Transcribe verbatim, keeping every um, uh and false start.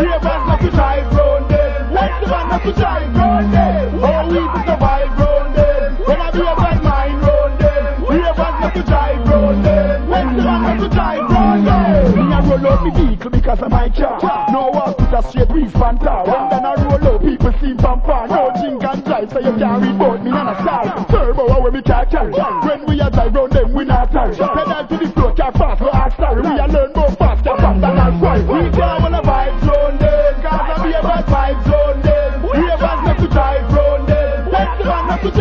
Ravers not to drive round them. What's the man not to drive round them? Oh, we to survive round them. When I be a bad mind round them. Ravers not to drive round them. What's the man not to drive round them? Me a roll out me vehicle because of my car. No walk with a straight reef Fanta. When then I roll out, people seem pampa. No drink and drive, so you can't read about me on a star. Turbo, how we can't carry. When we a drive round them, we not tarry. Pedal to the floor, can't pass.